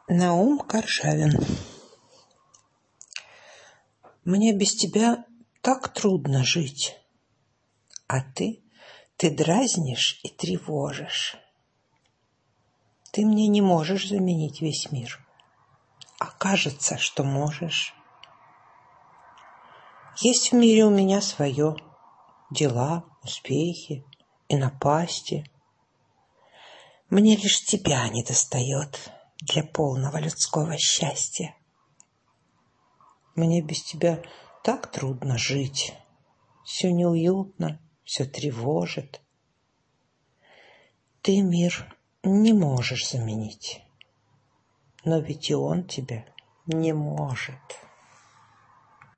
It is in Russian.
Наум Каршавин. Мне без тебя так трудно жить, а ты дразнишь и тревожишь. Ты мне не можешь заменить весь мир, а кажется, что можешь. Есть в мире у меня свое, дела, успехи и напасти. Мне лишь тебя недостает для полного людского счастья. Мне без тебя так трудно жить, все неуютно, все тревожит. Ты мир не можешь заменить, но ведь и он тебя не может.